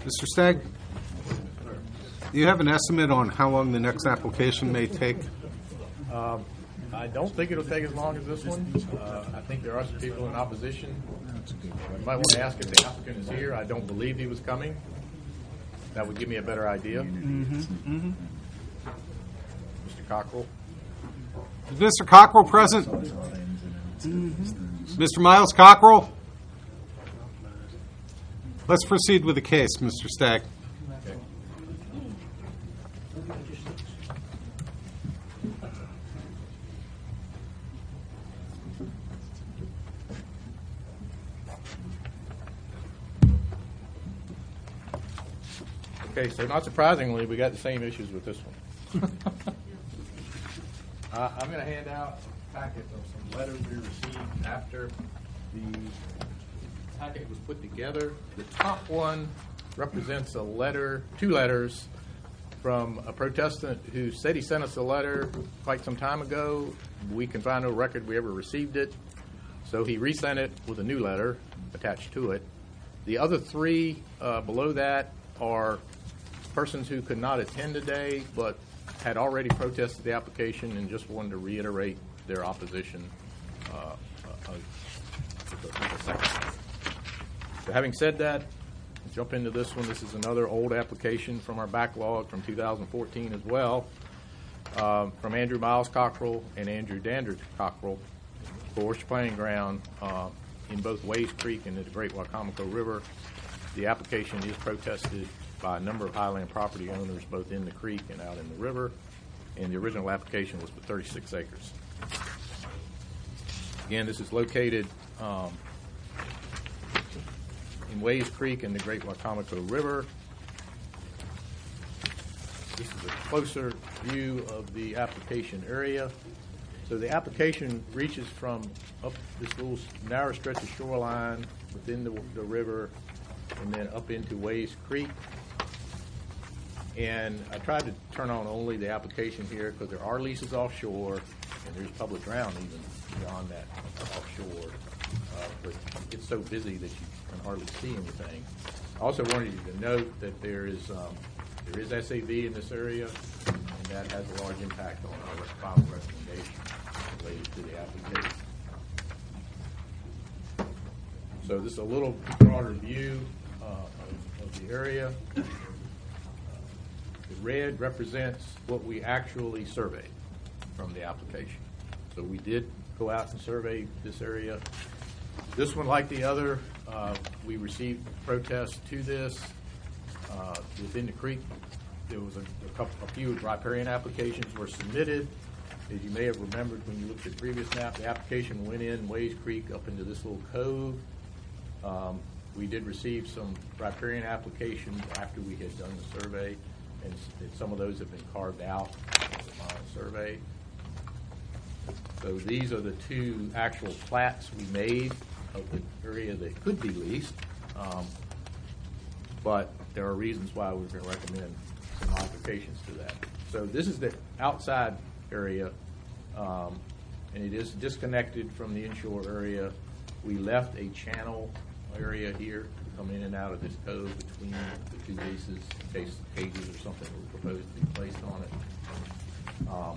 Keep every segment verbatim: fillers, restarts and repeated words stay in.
Mister Stagg, do you have an estimate on how long the next application may take? Um, I don't think it'll take as long as this one. Uh, I think there are some people in opposition. You might want to ask if the applicant is here. I don't believe he was coming. That would give me a better idea. Mm-hmm. Mm-hmm. Mister Cockrell. Is Mister Cockrell present? Mm-hmm. Mister Miles Cockrell? Let's proceed with the case, Mister Stagg. Okay. Okay, so not surprisingly, we got the same issues with this one. uh, I'm going to hand out a packet of some letters we received after the packet was put together. The top one represents a letter, two letters, from a protestant who said he sent us a letter quite some time ago. We can find no record we ever received it, so he resent it with a new letter attached to it. The other three uh, below that are persons who could not attend today but had already protested the application and just wanted to reiterate their opposition uh, uh, with a, with a second. So having said that, I'll jump into this one. This is another old application from our backlog from two thousand fourteen as well, uh, from Andrew Miles Cockrell and Andrew Dandridge Cockrell for Orchard Playing Ground uh, in both Ways Creek and the Great Wicomico River. The application is protested by a number of Highland property owners both in the creek and out in the river, and the original application was for thirty-six acres. Again, this is located um, in Ways Creek and the Great Wicomico River. This is a closer view of the application area. So the application reaches from up this little narrow stretch of shoreline within the, the river and then up into Ways Creek. And I tried to turn on only the application here because there are leases offshore and there's public ground even beyond that offshore. Uh, but it's so busy that you can hardly see anything. I also wanted you to note that there is um, there is S A V in this area, and that has a large impact on our final recommendation related to the application. So this is a little broader view uh, of, of the area. Uh, the red represents what we actually surveyed from the application. So we did go out and survey this area. This one, like the other, uh, we received protests to this. Uh, within the creek, there was a, a, couple, a few riparian applications were submitted. As you may have remembered when you looked at the previous map, the application went in Ways Creek up into this little cove. Um, we did receive some riparian applications after we had done the survey, and, and some of those have been carved out on the survey. So these are the two actual plats we made of the area that could be leased, um, but there are reasons why we're going to recommend some modifications to that. So this is the outside area, um, and it is disconnected from the inshore area. We left a channel area here to come in and out of this cove between the two leases in case cages or something were proposed to be placed on it. Um,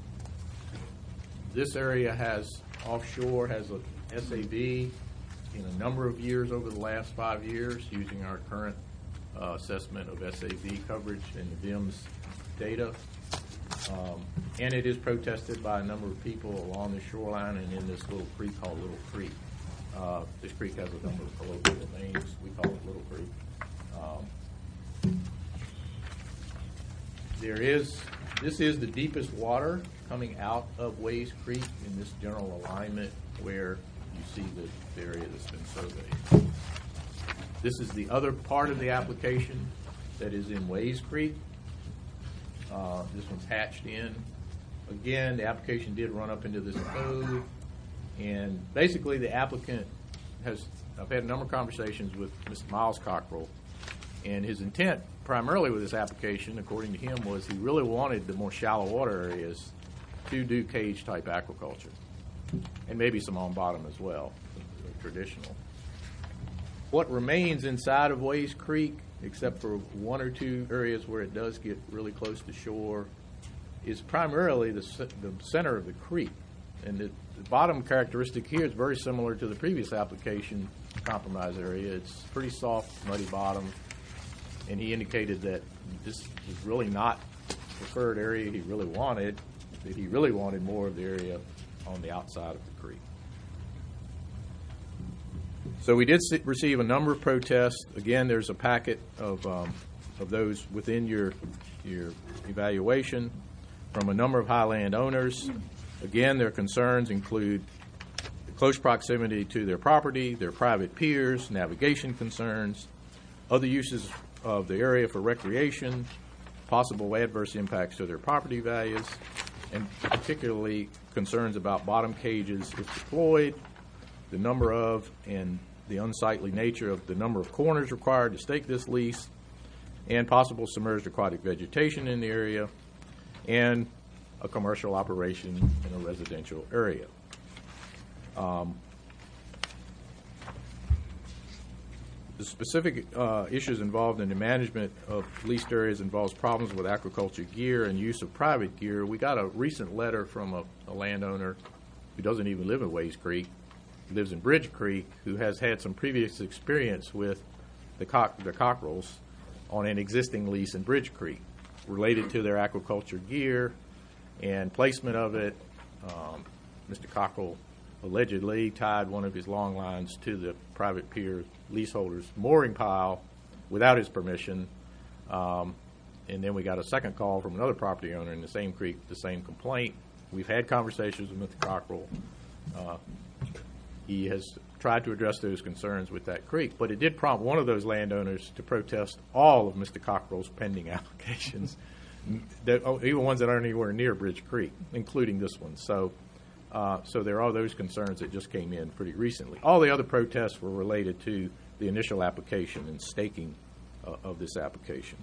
This area has offshore, has a S A V in a number of years over the last five years using our current uh, assessment of S A V coverage and the V I M S data. Um, and it is protested by a number of people along the shoreline and in this little creek called Little Creek. Uh, this creek has a number of colloquial names. We call it Little Creek. Um, there is, this is the deepest water coming out of Ways Creek in this general alignment where you see the area that's been surveyed. This is the other part of the application that is in Ways Creek. Uh, this one's hatched in. Again, the application did run up into this cove, and basically the applicant has, I've had a number of conversations with Mister Miles Cockrell, and his intent primarily with this application, according to him, was he really wanted the more shallow water areas to do cage type aquaculture, and maybe some on bottom as well, traditional. What remains inside of Ways Creek except for one or two areas where it does get really close to shore, is primarily the, c- the center of the creek. And the, the bottom characteristic here is very similar to the previous application compromise area. It's pretty soft, muddy bottom, and he indicated that this is really not the preferred area he really wanted, that he really wanted more of the area on the outside of the creek. So we did see, receive a number of protests. Again, there's a packet of um, of those within your your evaluation from a number of highland owners. Again, their concerns include the close proximity to their property, their private piers, navigation concerns, other uses of the area for recreation, possible adverse impacts to their property values, and particularly concerns about bottom cages if deployed, the number of and the unsightly nature of the number of corners required to stake this lease, and possible submerged aquatic vegetation in the area, and a commercial operation in a residential area. Um, the specific uh, issues involved in the management of leased areas involves problems with aquaculture gear and use of private gear. We got a recent letter from a, a landowner who doesn't even live in Ways Creek, lives in Bridge Creek, who has had some previous experience with the, cock, the cockerels on an existing lease in Bridge Creek related to their aquaculture gear and placement of it. Um, Mister Cockrell allegedly tied one of his long lines to the private pier leaseholder's mooring pile without his permission. Um, and then we got a second call from another property owner in the same creek, the same complaint. We've had conversations with Mister Cockrell. Uh, He has tried to address those concerns with that creek, but it did prompt one of those landowners to protest all of Mister Cockrell's pending applications, that, oh, even ones that aren't anywhere near Bridge Creek, including this one. So, uh, so there are those concerns that just came in pretty recently. All the other protests were related to the initial application and staking uh, of this application.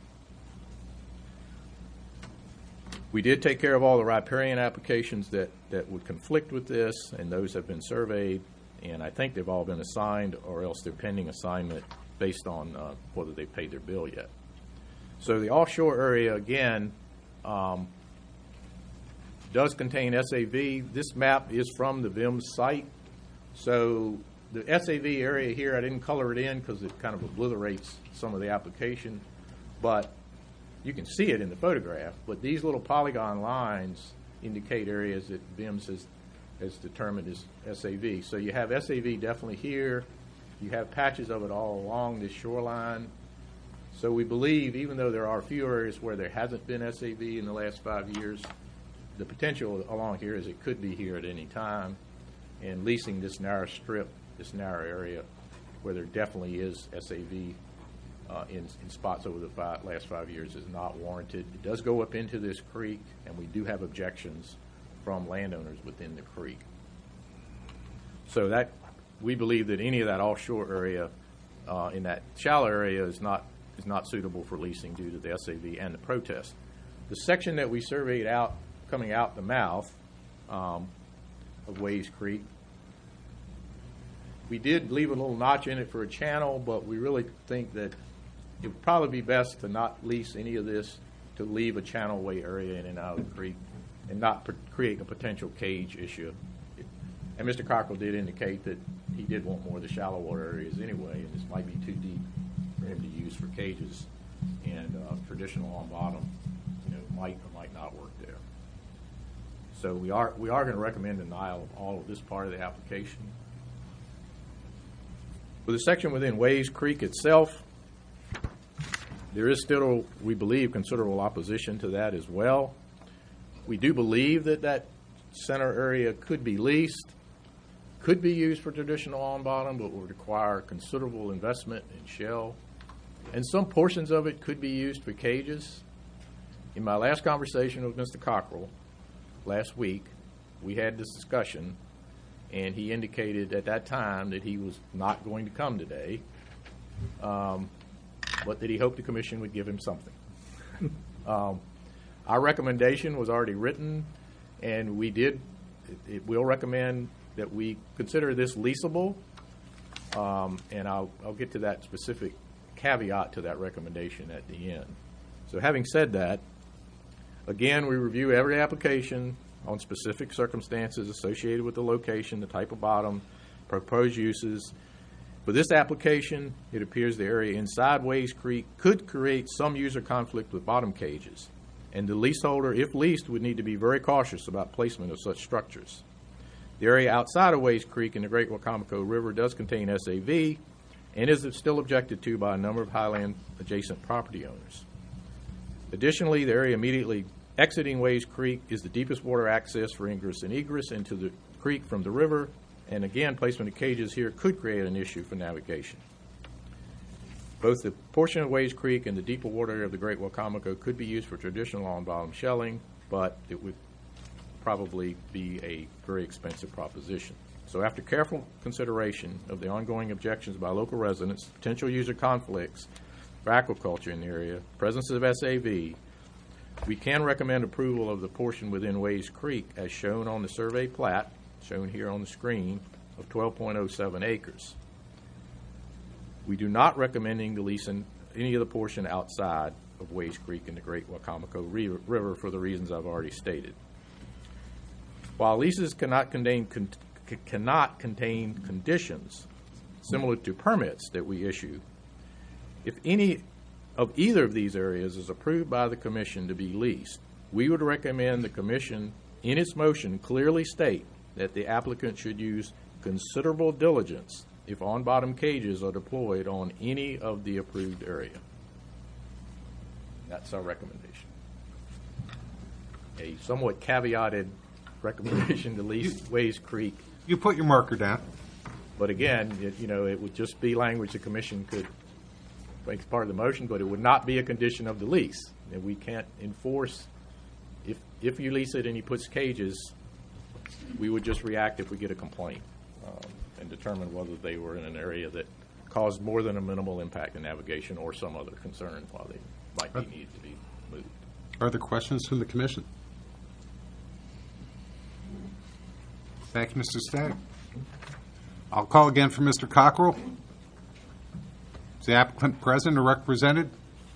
We did take care of all the riparian applications that, that would conflict with this, and those have been surveyed. And I think they've all been assigned, or else they're pending assignment based on uh, whether they paid their bill yet. So the offshore area, again, um, does contain S A V. This map is from the V I M S site. So the S A V area here, I didn't color it in because it kind of obliterates some of the application. But you can see it in the photograph. But these little polygon lines indicate areas that V I M S has is determined as S A V. So you have S A V definitely here. You have patches of it all along this shoreline. So we believe, even though there are a few areas where there hasn't been S A V in the last five years, the potential along here is it could be here at any time. And leasing this narrow strip, this narrow area, where there definitely is S A V uh, in, in spots over the five, last five years is not warranted. It does go up into this creek, and we do have objections from landowners within the creek. So that we believe that any of that offshore area uh, in that shallow area is not is not suitable for leasing due to the S A V and the protest. The section that we surveyed out coming out the mouth um, of Ways Creek, we did leave a little notch in it for a channel, but we really think that it would probably be best to not lease any of this, to leave a channelway area in and out of the creek, and not pr- create a potential cage issue. It, and Mister Cockrell did indicate that he did want more of the shallow water areas anyway, and this might be too deep for him to use for cages. And uh, traditional on bottom, you know, might or might not work there. So we are we are going to recommend denial of all of this part of the application. For the section within Ways Creek itself, there is still, we believe, considerable opposition to that as well. We do believe that that center area could be leased, could be used for traditional on bottom, but would require considerable investment in shell. And some portions of it could be used for cages. In my last conversation with Mister Cockrell last week, we had this discussion, and he indicated at that time that he was not going to come today, um, but that he hoped the commission would give him something. um, Our recommendation was already written, and we did, it, it will recommend that we consider this leasable, um, and I'll, I'll get to that specific caveat to that recommendation at the end. So having said that, again, we review every application on specific circumstances associated with the location, the type of bottom, proposed uses. For this application, it appears the area inside Ways Creek could create some user conflict with bottom cages, and the leaseholder, if leased, would need to be very cautious about placement of such structures. The area outside of Ways Creek in the Great Wacomico River does contain S A V and is still objected to by a number of Highland adjacent property owners. Additionally, the area immediately exiting Ways Creek is the deepest water access for ingress and egress into the creek from the river, and again, placement of cages here could create an issue for navigation. Both the portion of Ways Creek and the deeper water area of the Great Wacomico could be used for traditional on-bottom shelling, but it would probably be a very expensive proposition. So after careful consideration of the ongoing objections by local residents, potential user conflicts for aquaculture in the area, presence of S A V, we can recommend approval of the portion within Ways Creek as shown on the survey plat, shown here on the screen, of twelve point oh seven acres. We do not recommending the lease in any of the portion outside of Ways Creek in the Great Wacomico River for the reasons I've already stated. While leases cannot contain, con cannot contain conditions similar to permits that we issue, if any of either of these areas is approved by the Commission to be leased, we would recommend the Commission in its motion clearly state that the applicant should use considerable diligence if on-bottom cages are deployed on any of the approved area. That's our recommendation. A somewhat caveated recommendation to lease Ways Creek. You put your marker down. But again, it, you know, it would just be language the Commission could make part of the motion, but it would not be a condition of the lease. And we can't enforce, if, if you lease it and he puts cages, we would just react if we get a complaint um, and determine whether they were in an area that caused more than a minimal impact in navigation or some other concern while they might be needed to be moved. Are there questions from the Commission? Thank you, Mister Stagg. I'll call again for Mister Cockrell. Is the applicant present or represented?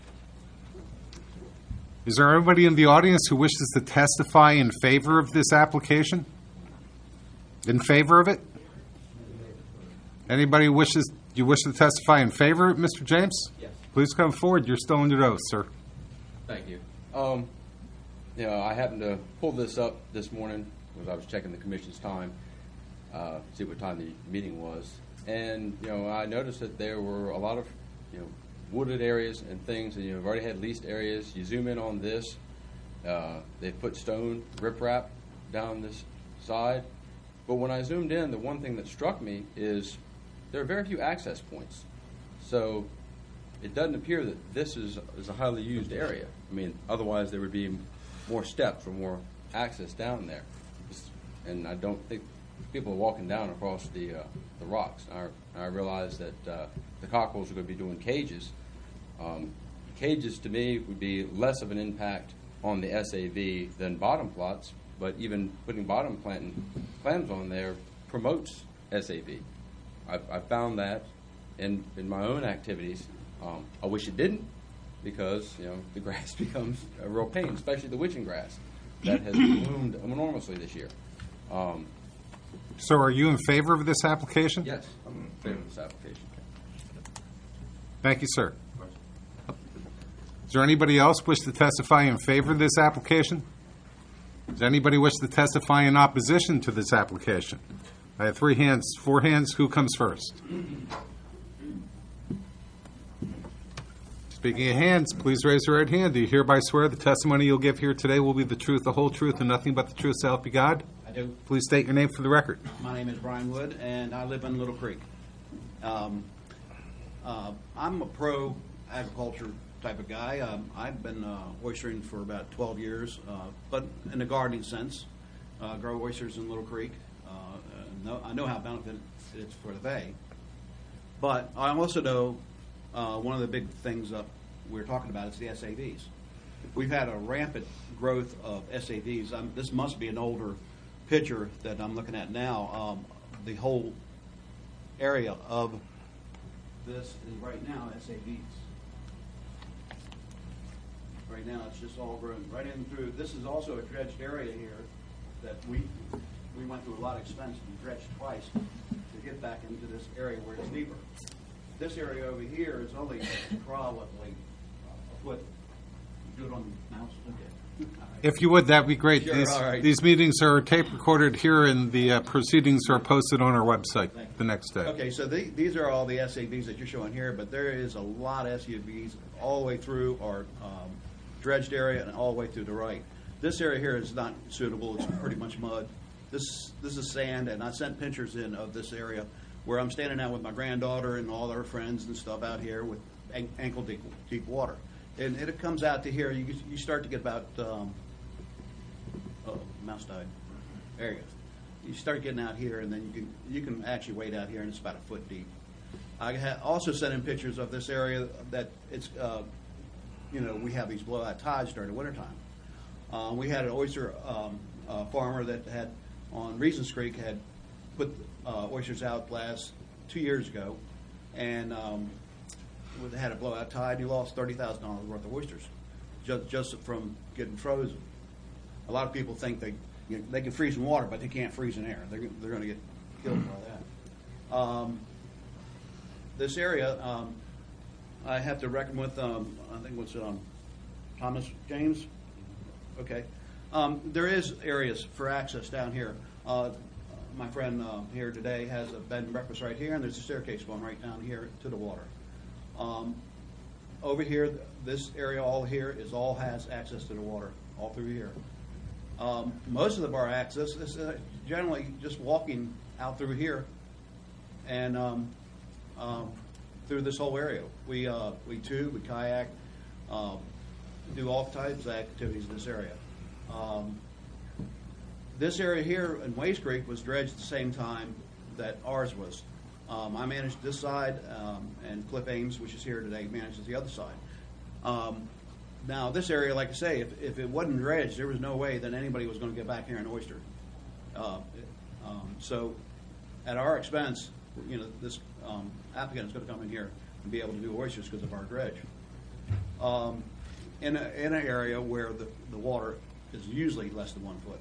Is there anybody in the audience who wishes to testify in favor of this application? In favor of it? Anybody wishes, you wish to testify in favor of it, Mister James? Yes. Please come forward. You're still under oath, sir. Thank you. Um, you know, I happened to pull this up this morning because I was checking the Commission's time, uh, see what time the meeting was. And, you know, I noticed that there were a lot of, you know, wooded areas and things, and you've already had leased areas. You zoom in on this, uh, they put stone riprap down this side. But when I zoomed in, the one thing that struck me is there are very few access points. So it doesn't appear that this is, is a highly used area. I mean, otherwise there would be more steps or more access down there. And I don't think people are walking down across the, uh, the rocks. I, I realize that uh, the cockerels are going to be doing cages. Um, cages, to me, would be less of an impact on the S A V than bottom plots, but even putting bottom plant clams on there promotes S A V. I've, I've found that in, in my own activities. Um, I wish it didn't, because you know the grass becomes a real pain, especially the witching grass that has bloomed enormously this year. Um, So are you in favor of this application? yes, I'm in favor of this application. Thank you, sir. Is there anybody else wish to testify in favor of this application? Does anybody wish to testify in opposition to this application? I have three hands, four hands. Who comes first? Speaking of hands, please raise your right hand. Do you hereby swear the testimony you'll give here today will be the truth, the whole truth, and nothing but the truth, so help you God? I do. Please state your name for the record. My name is Brian Wood, and I live in Little Creek. Um, uh, I'm a pro agriculture type of guy. Um, I've been uh, oystering for about twelve years, uh, but in the gardening sense, uh, grow oysters in Little Creek. Uh, uh, know, I know how beneficial it is for the bay, but I also know uh, one of the big things that we're talking about is the S A Vs. We've had a rampant growth of S A Vs. Um, this must be an older picture that I'm looking at now. Um, the whole area of this is right now S A Bs. Right now, it's just all grown right in through. This is also a dredged area here that we we went through a lot of expense and dredged twice to get back into this area where it's deeper. This area over here is only probably a foot. Do it on the mouse. Okay. All right. If you would, that'd be great. Sure, These, all right. these meetings are tape recorded here, and the uh, proceedings are posted on our website the next day. Okay, so the, these are all the S A Bs that you're showing here, but there is a lot of S U Vs all the way through our um, dredged area and all the way through the right. This area here is not suitable. It's pretty much mud. This this is sand, and I sent pictures in of this area where I'm standing out with my granddaughter and all our friends and stuff out here with an- ankle deep, deep water. And it comes out to here. You get- you start to get about um, oh, mouse died. There you go. You start getting out here, and then you can you can actually wade out here, and it's about a foot deep. I ha- also sent in pictures of this area that it's, uh, you know, we have these blowout tides during the wintertime. Uh, we had an oyster um, uh, farmer that had on Reasons Creek had put uh, oysters out last two years ago, and um, they had a blowout tide. He lost thirty thousand dollars worth of oysters just just from getting frozen. A lot of people think they you know, they can freeze in water, but they can't freeze in air. They're they're going to get killed by that. Um, this area, um, I have to reckon with. Um, I think it was um, Thomas James. Okay. Um, there is areas for access down here. Uh, my friend uh, here today has a bed and breakfast right here, and there's a staircase going right down here to the water. Um, over here, this area all here is all has access to the water, all through here. Um, most of the bar access is uh, generally just walking out through here and um, um, through this whole area. We uh, we tube, we kayak, um, do all types of activities in this area. Um, this area here in Waste Creek was dredged at the same time that ours was. Um, I managed this side, um, and Cliff Ames, which is here today, manages the other side. Um, now, this area, like I say, if, if it wasn't dredged, there was no way that anybody was going to get back here and oyster. Uh, um, so, at our expense, you know, this um, applicant is going to come in here and be able to do oysters because of our dredge. Um, in, a, in an area where the, the water is usually less than one foot.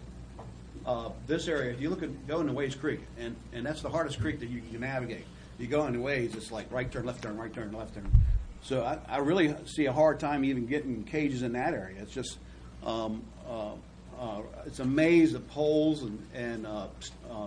Uh, this area, if you look at, go into Ways Creek, and, and that's the hardest creek that you can navigate. You go into Ways, it's like right turn, left turn, right turn, left turn. So I, I really see a hard time even getting cages in that area. It's just, um, uh, uh, it's a maze of poles and, and uh, uh,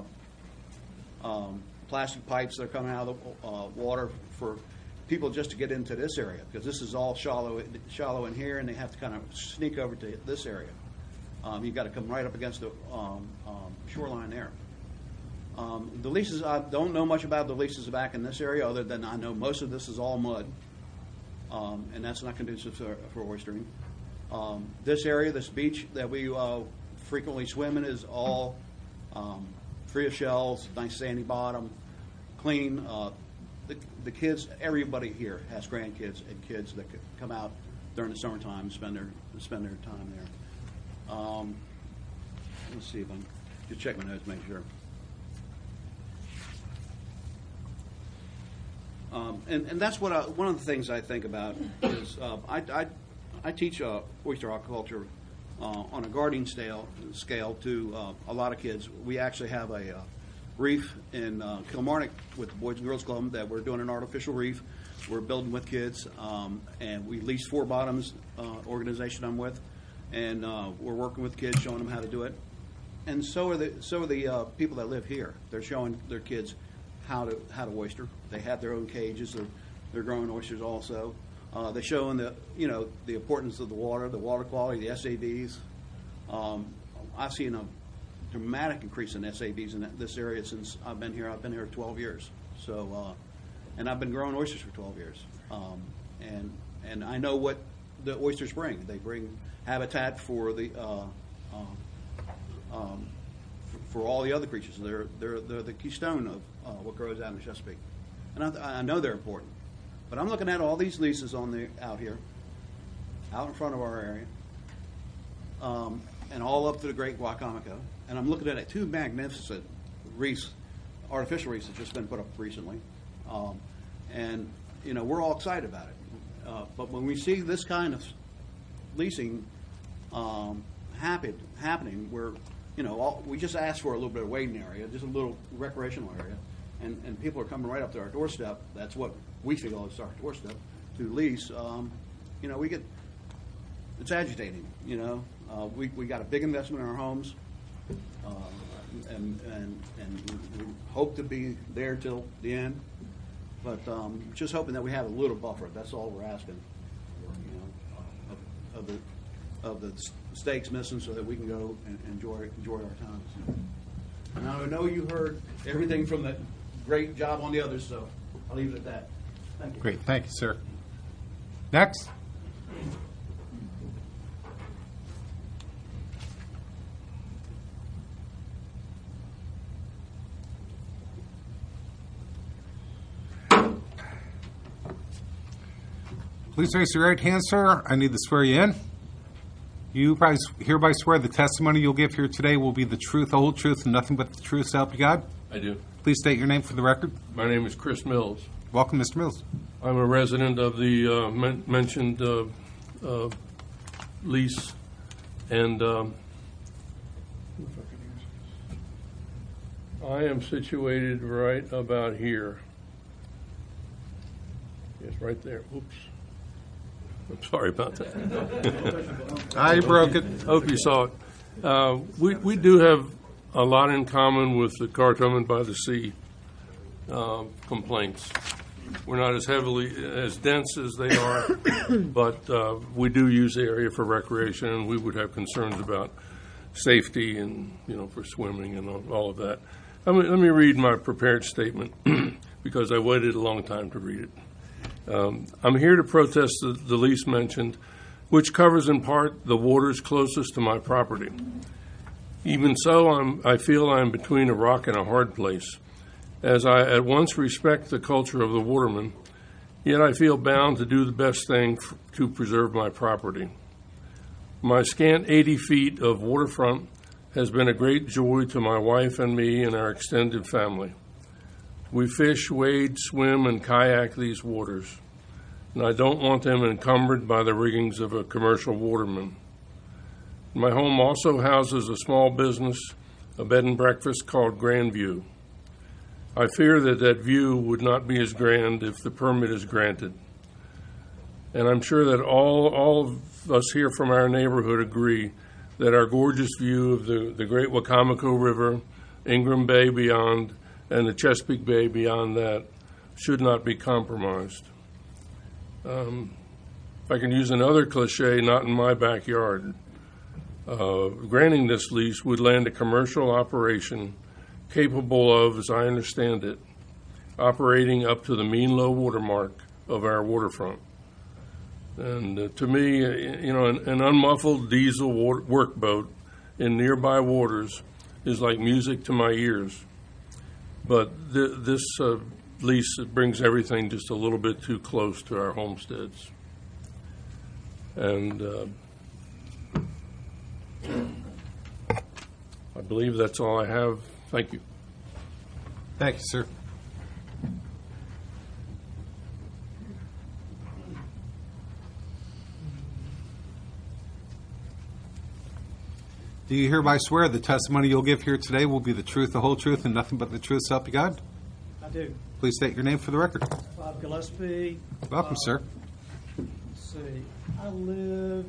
um, plastic pipes that are coming out of the uh, water for people just to get into this area, because this is all shallow, shallow in here, and they have to kind of sneak over to this area. Um, you've got to come right up against the um, um, shoreline there. Um, the leases, I don't know much about the leases back in this area, other than I know most of this is all mud, um, and that's not conducive for, for oystering. Um, this area, this beach that we uh, frequently swim in, is all um, free of shells, nice sandy bottom, clean. Uh, the, the kids, everybody here has grandkids and kids that could come out during the summertime and spend their spend their time there. Um, let's see if I can just check my notes, make sure. Um, and, and that's what I, one of the things I think about is uh, I, I, I teach uh, oyster aquaculture uh, on a gardening scale, scale to uh, a lot of kids. We actually have a uh, reef in uh, Kilmarnock with the Boys and Girls Club that we're doing an artificial reef. We're building with kids, um, and we lease Four Bottoms uh, organization I'm with. And uh, we're working with kids, showing them how to do it. And so are the so are the uh, people that live here. They're showing their kids how to how to oyster. They have their own cages. They're, they're growing oysters also. Uh, they're showing the you know the importance of the water, the water quality, the S A Bs. Um, I've seen a dramatic increase in S A Bs in this area since I've been here. I've been here twelve years. So, uh, and I've been growing oysters for twelve years. Um, and and I know what the oysters bring. They bring habitat for the uh, um, um, for, for all the other creatures. They're they're they're the keystone of uh, what grows out in Chesapeake, and I, I know they're important. But I'm looking at all these leases on the out here, out in front of our area, um, and all up to the Great Guacomico, and I'm looking at two magnificent reefs, artificial reefs that just been put up recently. Um, and, you know, we're all excited about it. Uh, But when we see this kind of leasing um, happen, happening, where, you know, all, we just asked for a little bit of waiting area, just a little recreational area, and, and people are coming right up to our doorstep, that's what we feel is our doorstep, to lease, um, you know, we get, it's agitating, you know. Uh, we, we got a big investment in our homes, uh, and, and, and we we hope to be there till the end, but um, just hoping that we have a little buffer, that's all we're asking, you know, of, of the, of the stakes missing so that we can go and enjoy, enjoy our times. Now, I know you heard everything from that great job on the others, so I'll leave it at that. Thank you. Great, thank you, sir. Next. Please raise your right hand, sir. I need to swear you in. You hereby swear the testimony you'll give here today will be the truth, the whole truth, and nothing but the truth, so help you God? I do. Please state your name for the record. My name is Chris Mills. Welcome, Mister Mills. I'm a resident of the uh, men- mentioned uh, uh, lease, and um, I am situated right about here. Yes, right there. Oops. I'm sorry about that. I broke it. Hope you saw it. Uh, we, we do have a lot in common with the Cartman by the Sea uh, complaints. We're not as heavily, as dense as they are, but uh, we do use the area for recreation, and we would have concerns about safety and, you know, for swimming and all, all of that. Let me, let me read my prepared statement because I waited a long time to read it. Um, I'm here to protest the, the lease mentioned, which covers in part the waters closest to my property. Even so, I'm, I feel I'm between a rock and a hard place, as I at once respect the culture of the watermen, yet I feel bound to do the best thing f- to preserve my property. My scant eighty feet of waterfront has been a great joy to my wife and me and our extended family. We fish, wade, swim, and kayak these waters, and I don't want them encumbered by the riggings of a commercial waterman. My home also houses a small business, a bed and breakfast called Grandview. I fear that that view would not be as grand if the permit is granted. And I'm sure that all, all of us here from our neighborhood agree that our gorgeous view of the, the great Wacomico River, Ingram Bay beyond, and the Chesapeake Bay beyond that should not be compromised. Um, if I can use another cliche, not in my backyard. Uh, granting this lease would land a commercial operation capable of, as I understand it, operating up to the mean low water mark of our waterfront. And uh, to me, uh, you know, an, an unmuffled diesel water, workboat in nearby waters is like music to my ears. But th- this uh, lease brings everything just a little bit too close to our homesteads. And uh, I believe that's all I have. Thank you. Thank you, sir. Do you hereby swear the testimony you'll give here today will be the truth, the whole truth, and nothing but the truth, so help you God? I do. Please state your name for the record. Bob Gillespie. Welcome, Uh, sir. Let's see. I live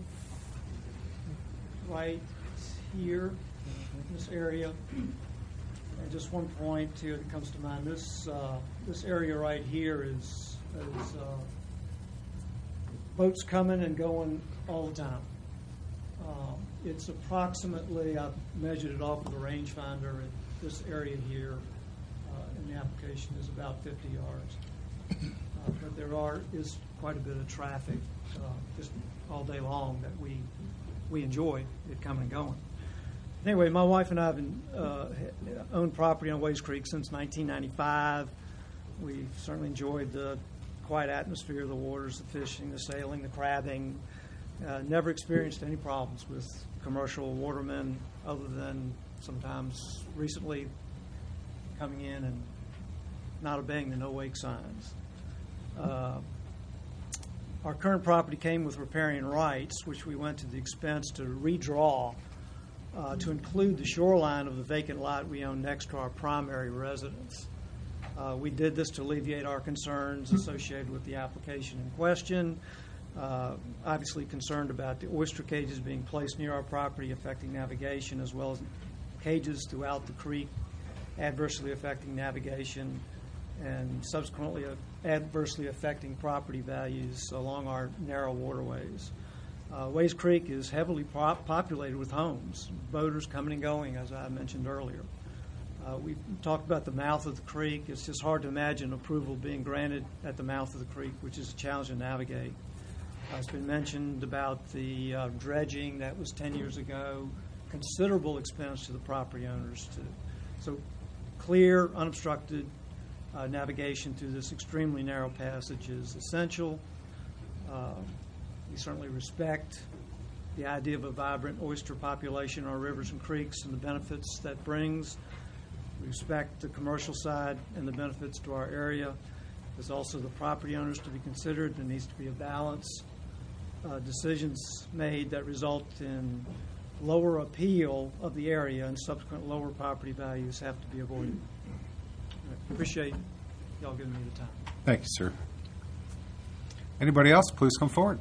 right here in this area. And just one point here that comes to mind. This uh, this area right here is, is uh, boats coming and going all the time. Um, it's approximately, I measured it off with a rangefinder, and this area here uh, in the application is about fifty yards. Uh, but there are is quite a bit of traffic uh, just all day long that we we enjoy it coming and going. Anyway, my wife and I have been, uh, owned property on Ways Creek since nineteen ninety-five. We've certainly enjoyed the quiet atmosphere of the waters, the fishing, the sailing, the crabbing. Uh, never experienced any problems with commercial watermen other than sometimes recently coming in and not obeying the no wake signs. Uh, Our current property came with riparian rights, which we went to the expense to redraw uh, to include the shoreline of the vacant lot we own next to our primary residence. Uh, We did this to alleviate our concerns associated with the application in question. Uh, Obviously concerned about the oyster cages being placed near our property affecting navigation, as well as cages throughout the creek adversely affecting navigation and subsequently adversely affecting property values along our narrow waterways. Uh, Ways Creek is heavily pop- populated with homes, boaters coming and going, as I mentioned earlier. Uh, we talked about the mouth of the creek. It's just hard to imagine approval being granted at the mouth of the creek, which is a challenge to navigate. Uh, it's been mentioned about the uh, dredging that was ten years ago, considerable expense to the property owners. To, so clear, unobstructed uh, navigation through this extremely narrow passage is essential. Uh, we certainly respect the idea of a vibrant oyster population in our rivers and creeks and the benefits that brings. We respect the commercial side and the benefits to our area. There's also the property owners to be considered. There needs to be a balance. Uh, decisions made that result in lower appeal of the area and subsequent lower property values have to be avoided. I appreciate y'all giving me the time. Thank you, sir. Anybody else, please come forward.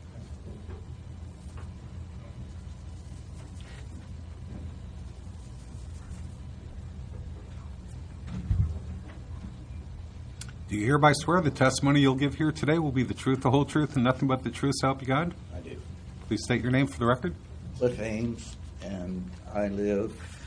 Do you hereby swear the testimony you'll give here today will be the truth, the whole truth, and nothing but the truth, so help you God? I do. Please state your name for the record. Cliff Ames, and I live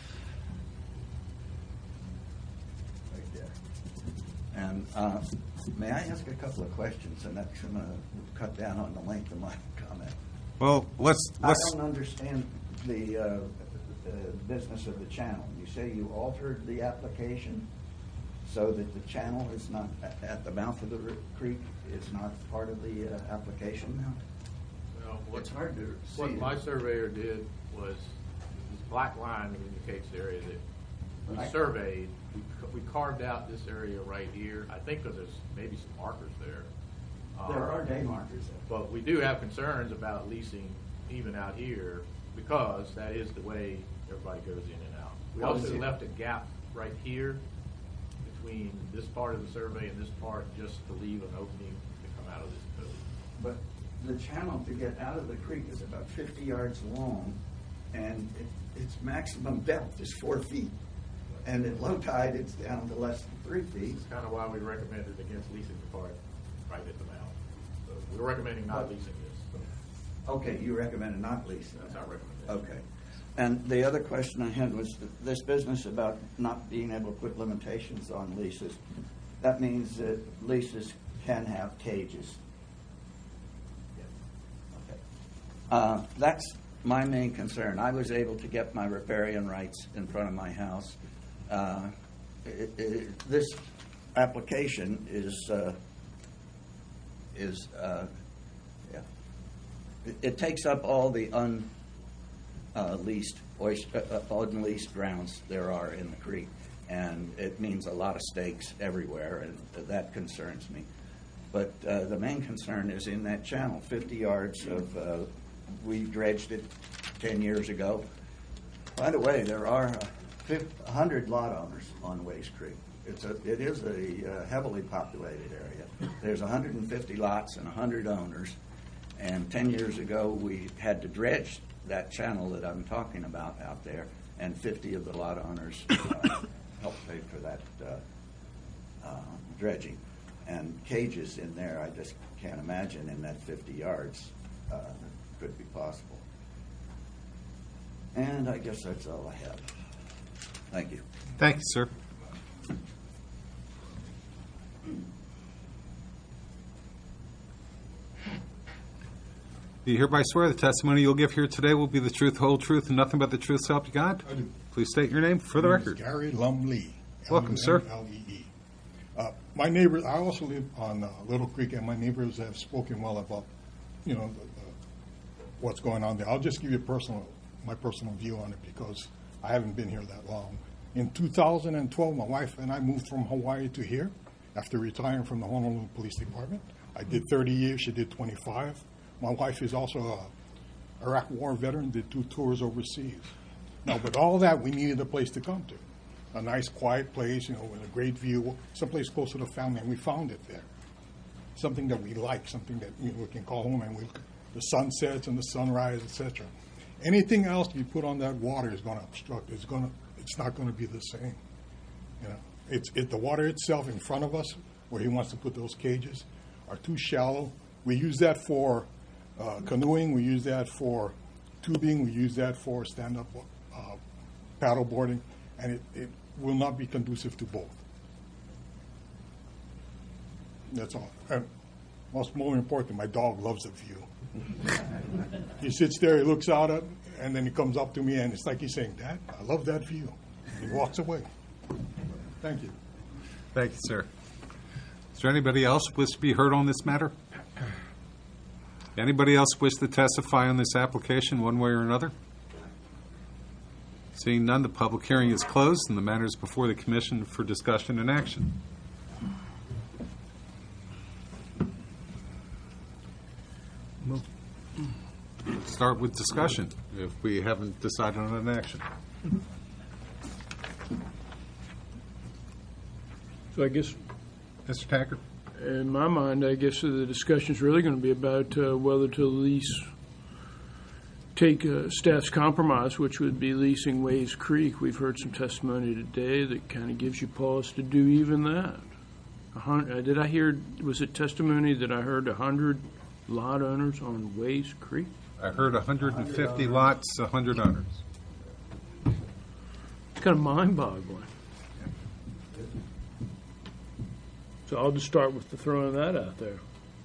right there. And uh, may I ask a couple of questions, and that's going to cut down on the length of my comment. Well, let's, I let's, don't understand the uh, uh, business of the channel. You say you altered the application so that the channel is not a- at the mouth of the r- creek, is not part of the uh, application now? Well, what- It's hard to see. What my surveyor did was, this black line indicates the area that we Right. surveyed. We ca- We carved out this area right here, I think because there's maybe some markers there. There Uh, are day markers there. But we do have concerns about leasing even out here because that is the way everybody goes in and out. We Well, is also it- left a gap right here between this part of the survey and this part just to leave an opening to come out of this code. But the channel to get out of the creek is about fifty yards long, and it, its maximum depth is four feet. And at low tide, it's down to less than three feet. That's kind of why we recommended against leasing the part right at the mouth. So we're recommending not leasing this. Okay, you recommended not leasing. That's our recommendation. Okay. And the other question I had was th- this business about not being able to put limitations on leases. That means that leases can have cages. Okay. Uh, That's my main concern. I was able to get my riparian rights in front of my house. Uh, it- it- This application is, uh, is, uh, yeah. It- It takes up all the un, uh, leased, oyster, uh, unleased grounds there are in the creek. And it means a lot of stakes everywhere, and that concerns me. But uh, the main concern is in that channel, fifty yards of, uh, we dredged it ten years ago. By the way, there are one hundred lot owners on Ways Creek. It's a, it is a uh, heavily populated area. There's one hundred fifty lots and one hundred owners. And ten years ago, we had to dredge that channel that I'm talking about out there, and fifty of the lot owners uh, helped pay for that uh, uh, dredging. And cages in there, I just can't imagine in that fifty yards uh, could be possible. And I guess that's all I have. Thank you. thank you, sir. Do you hereby swear the testimony you'll give here today will be the truth, the whole truth, and nothing but the truth, so help you God? I do. Please state your name for the My name is record. Gary Lumley. Welcome, sir. L U M L E E. Uh, My neighbors, I also live on uh, Little Creek, and my neighbors have spoken well about, you know, the- the- what's going on there. I'll just give you personal, my personal view on it because I haven't been here that long. In two thousand twelve, my wife and I moved from Hawaii to here, after retiring from the Honolulu Police Department. I did thirty years, she did twenty-five. My wife is also a Iraq War veteran, did two tours overseas. Now, with all that, we needed a place to come to. A nice, quiet place, you know, with a great view, someplace close to the family, and we found it there. Something that we like, something that, you know, we can call home, and we, the sunsets and the sunrise, et cetera. Anything else you put on that water is going to obstruct. It's going to, it's not going to be the same. You know, it's it, the water itself in front of us, where he wants to put those cages, are too shallow. We use that for uh, canoeing. We use that for tubing. We use that for stand-up uh, paddle boarding, and it, it will not be conducive to both. That's all. And most more important, my dog loves the view. He sits there, he looks out at, and then he comes up to me, and it's like he's saying, "Dad, I love that view." He walks away. Thank you. Thank you, sir. Is there anybody else wish to be heard on this matter? Anybody else wish to testify on this application one way or another? Seeing none, the public hearing is closed and the matter is before the commission for discussion and action. Let's start with discussion if we haven't decided on an action. So I guess, Mister Tackert? in my mind, I guess the discussion's really going to be about uh, whether to lease, take uh, staff's compromise, which would be leasing Ways Creek. We've heard some testimony today that kind of gives you pause to do even that. A hun- uh, did I hear, was it testimony that I heard a hundred lot owners on Ways Creek? I heard one hundred fifty lots, one hundred owners. It's kind of mind-boggling. So I'll just start with the throwing that out there.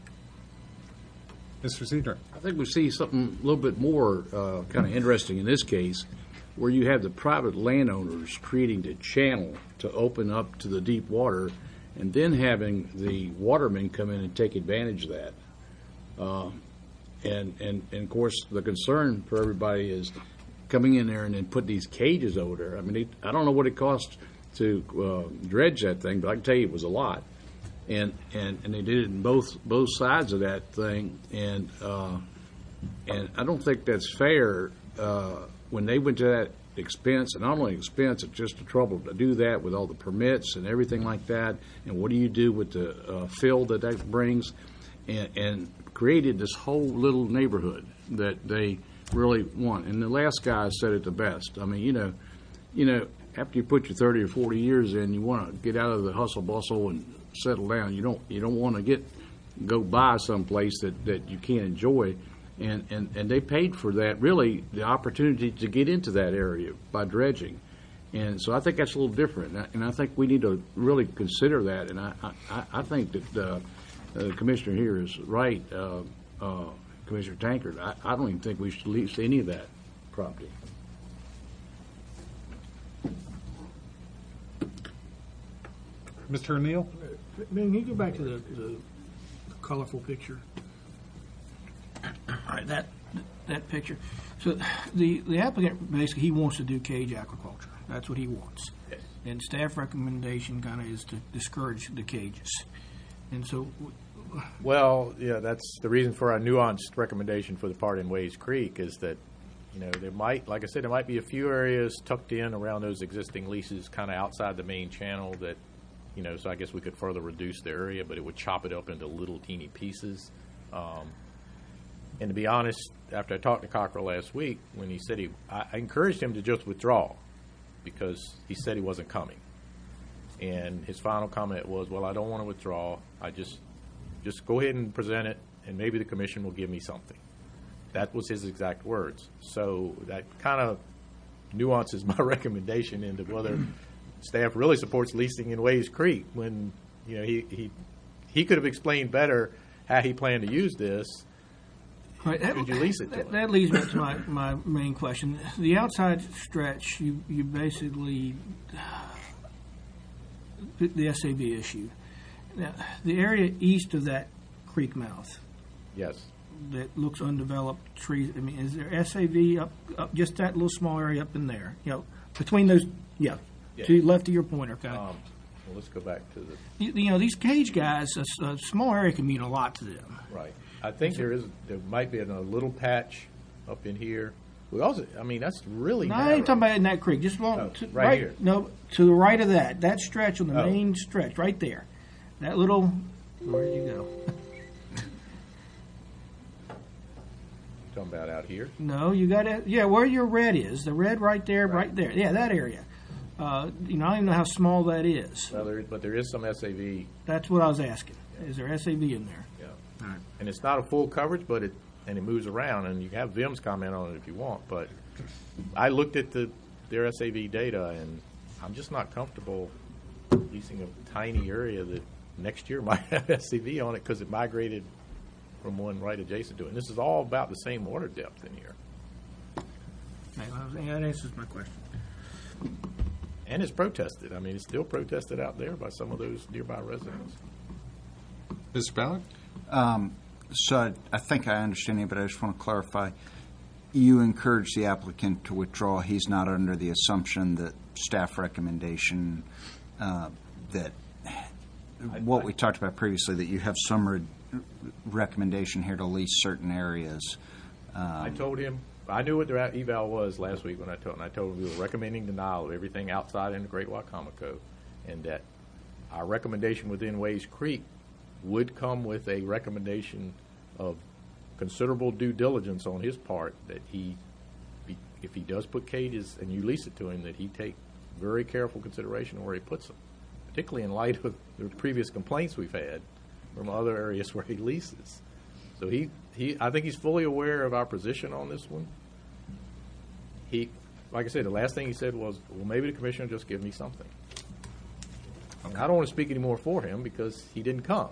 Mister Cedar? I think we see something a little bit more uh, kind of interesting in this case, where you have the private landowners creating the channel to open up to the deep water, and then having the watermen come in and take advantage of that. Uh, and, and, and of course, the concern for everybody is coming in there and then put these cages over there. I mean, it, I don't know what it costs to uh, dredge that thing, but I can tell you it was a lot. And, and and they did it in both both sides of that thing, and uh, and I don't think that's fair uh, when they went to that expense, and not only expense, it's just the trouble to do that with all the permits and everything like that. And what do you do with the uh, fill that that brings? And, and created this whole little neighborhood that they really want. And the last guy said it the best. I mean, you know, you know, after you put your thirty or forty years in, you want to get out of the hustle bustle and settle down. You don't you don't want to get go buy someplace that, that you can't enjoy, and, and, and they paid for that, really the opportunity to get into that area by dredging, and so I think that's a little different, and I, and I think we need to really consider that, and I I, I think that uh, the commissioner here is right, uh, uh, Commissioner Tankard. I, I don't even think we should lease any of that property. Mister O'Neill? Man, can you go back to the, the colorful picture? All right, that that picture. So the the applicant basically he wants to do cage aquaculture. That's what he wants. Yes. And staff recommendation kind of is to discourage the cages. And so, Well, yeah, that's the reason for our nuanced recommendation for the part in Ways Creek is that, you know, there might, like I said, there might be a few areas tucked in around those existing leases kind of outside the main channel that, you know, so I guess we could further reduce the area, but it would chop it up into little teeny pieces. Um, and to be honest, after I talked to Cockrell last week, when he said he, I, I encouraged him to just withdraw because he said he wasn't coming. And his final comment was, well, I don't want to withdraw. I just, just go ahead and present it, and maybe the commission will give me something. That was his exact words. So that kind of nuances my recommendation into whether staff really supports leasing in Ways Creek when, you know, he, he, he could have explained better how he planned to use this. right, that, Could you lease it to that, him? that leads me to my, my main question. The outside stretch, you you basically the, the S A V issue. Now, the area east of that creek mouth Yes. that looks undeveloped trees. I mean, is there S A V up, up just that little small area up in there? You know, between those, yeah, Yeah. to the left of your pointer, kind of. Um, Well, let's go back to the, You, you know, these cage guys, a, s- a small area can mean a lot to them. right. I think there is, there might be a little patch up in here. We also, I mean, that's really No, narrow. I ain't talking about in that creek. Just along, Oh, to, right here. No, to the right of that. That stretch on the Oh. main stretch, right there. That little. Where did you go? Talking about out here. No, you got it. Yeah, where your red is, the red right there, right, there. Yeah, that area. Uh, you know, I don't even know how small that is. Well, there, but there is some S A V. That's what I was asking. Is there S A V in there? Yeah. And it's not a full coverage, but it, and it moves around, and you can have Vim's comment on it if you want, but I looked at the, their S A V data, and I'm just not comfortable leasing a tiny area that next year might have S A V on it because it migrated from one right adjacent to it. And this is all about the same water depth in here. Yeah, that answers my question. And it's protested. I mean, it's still protested out there by some of those nearby residents. Mister Ballard? Um, So I- I think I understand you, but I just want to clarify. You encourage the applicant to withdraw. He's not under the assumption that staff recommendation, uh, that what we talked about previously, that you have some re- recommendation here to lease certain areas. I told him, I knew what their eval was last week when I told him. I told him we were recommending denial of everything outside in the Great Wacomico, and that our recommendation within Ways Creek would come with a recommendation of considerable due diligence on his part, that he, be- if he does put cages and you lease it to him, that he take very careful consideration of where he puts them, particularly in light of the previous complaints we've had from other areas where he leases. So he, he, I think he's fully aware of our position on this one. He, like I said, the last thing he said was, well, maybe the commissioner will just give me something. And I don't want to speak anymore for him because he didn't come.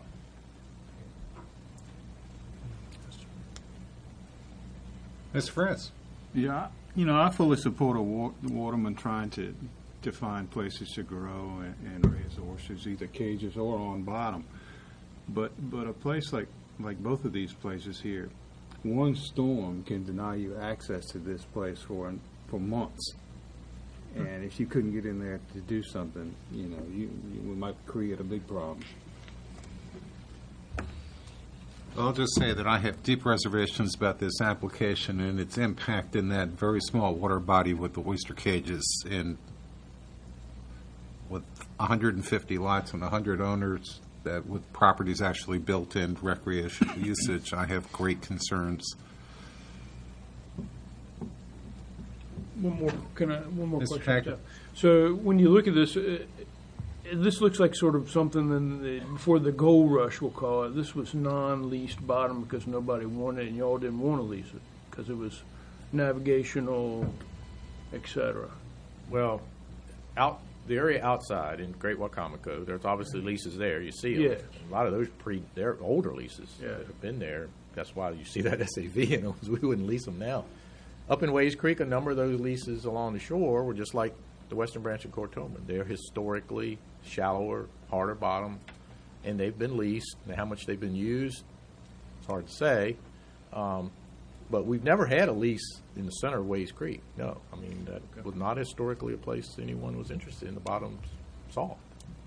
Mister France? Yeah, you know, I fully support a wa- the Waterman trying to, to find places to grow and, and raise horses, either cages or on bottom. But but a place like, like both of these places here, one storm can deny you access to this place for for months. And if you couldn't get in there to do something, you know, you, you might create a big problem. I'll just say that I have deep reservations about this application and its impact in that very small water body with the oyster cages in, with one hundred fifty lots and one hundred owners, that with properties actually built in recreational usage. I have great concerns. One more, can I, one more Mister question. Hackett. Jeff. So when you look at this, uh, this looks like sort of something in the, before the gold rush, we'll call it. This was non-leased bottom because nobody wanted it, and y'all didn't want to lease it because it was navigational, et cetera. Well, out, the area outside in Great Wacomico, there's obviously leases there. You see them. Yes. A lot of those pre, they're older leases Yeah. that have been there. That's why you see that S A V in them, because we wouldn't lease them now. Up in Ways Creek, a number of those leases along the shore were just like the western branch of Cortoman. They're historically shallower, harder bottom, and they've been leased. Now, how much they've been used, it's hard to say. Um, but we've never had a lease in the center of Ways Creek. No, I mean, that was not historically a place anyone was interested in. The bottom's soft.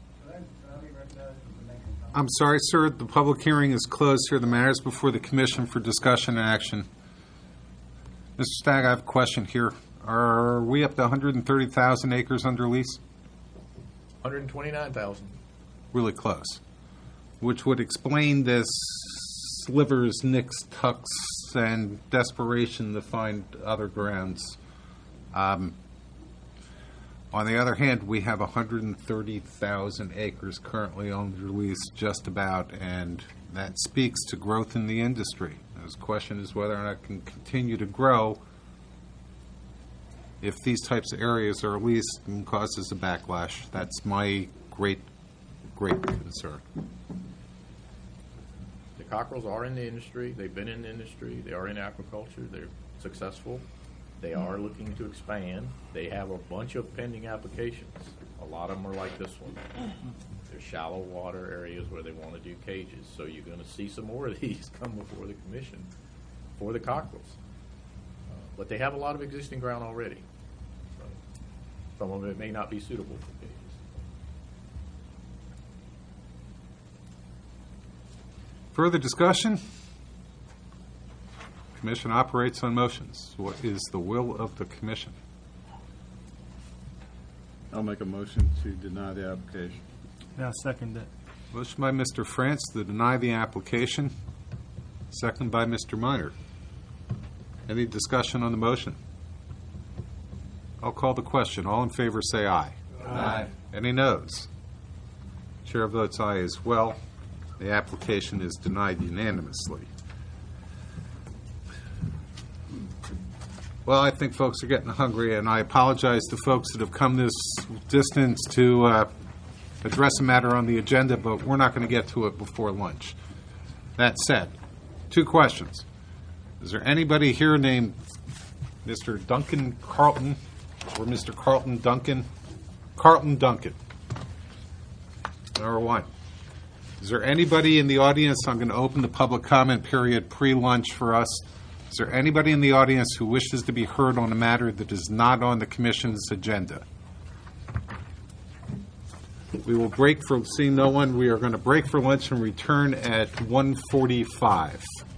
I'm sorry, sir, the public hearing is closed here. The matter is before the commission for discussion and action. Mister Stagg, I have a question here. Are we up to one hundred thirty thousand acres under lease? one hundred twenty-nine thousand. Really close. Which would explain this slivers, nicks, tucks, and desperation to find other grounds. Um, on the other hand, we have one hundred thirty thousand acres currently under lease, just about, and that speaks to growth in the industry. The question is whether or not it can continue to grow if these types of areas are leased and causes a backlash. That's my great, great concern. The cockerels are in the industry. They've been in the industry. They are in aquaculture. They're successful. They are looking to expand. They have a bunch of pending applications. A lot of them are like this one. They're shallow water areas where they want to do cages. So you're going to see some more of these come before the commission for the cockerels. Uh, but they have a lot of existing ground already. So some of it may not be suitable for cages. Further discussion? Commission operates on motions. What is the will of the commission? I'll make a motion to deny the application. Yeah, I'll second that. Motion by Mister France to deny the application, second by Mister Minor. Any discussion on the motion? I'll call the question. All in favor say aye. Aye. Any noes? Chair votes aye as well. The application is denied unanimously. Well, I think folks are getting hungry, and I apologize to folks that have come this distance to uh, address a matter on the agenda, but we're not going to get to it before lunch. That said, two questions. Is there anybody here named Mister Duncan Carlton or Mister Carlton Duncan? Carlton Duncan. Number one. Is there anybody in the audience? I'm going to open the public comment period pre-lunch for us. Is there anybody in the audience who wishes to be heard on a matter that is not on the commission's agenda? We will break for, seeing no one, we are going to break for lunch and return at one forty-five.